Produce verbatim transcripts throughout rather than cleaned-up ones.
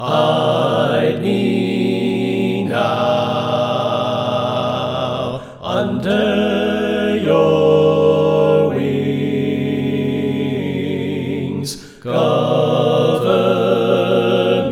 Hide me now under your wings. Cover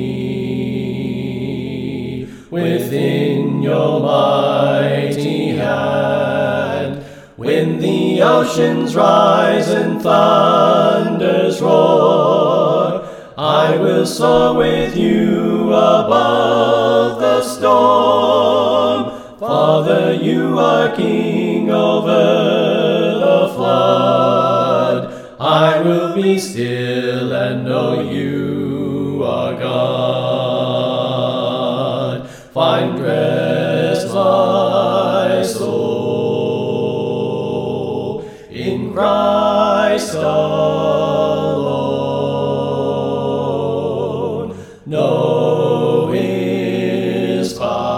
me within your mighty hand. When the oceans rise and thunders roar, I will soar with you above the storm. Father, you are king over the flood. I will be still and know you are God. Find rest, my soul, in Christ alone. Know his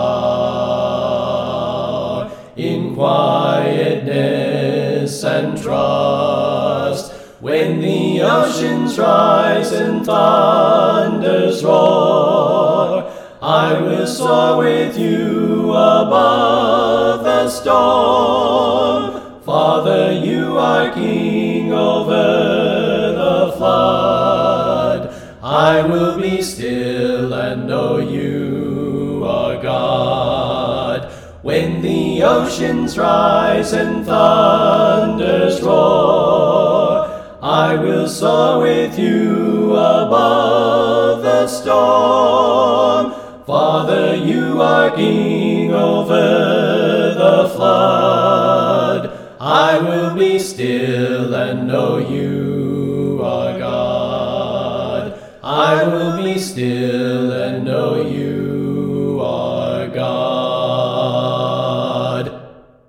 power in quietness and trust. When the oceans rise and thunders roar, I will soar with you above the storm. Father, you are king over the flood. I will be still and know you are God. When the oceans rise and thunders roar, I will soar with you above the storm. Father, you are king over the flood. I will be still and know you are God. I will be still and know you